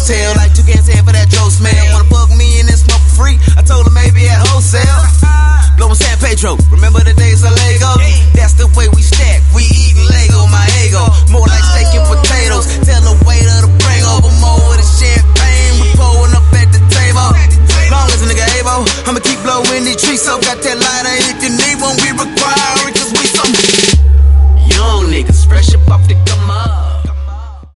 hotel, like 2 cans for that Joe smell. Wanna fuck me and then smoke for free? I told her maybe at wholesale. Blowin' San Pedro, remember the days of Lego? That's the way we stack, we eatin' Lego, my ego. More like steak and potatoes, tell the waiter to bring over more with the champagne. We pouring up at the table. Long as a nigga able, I'ma keep blowing these trees, so got that lighter if you need one, we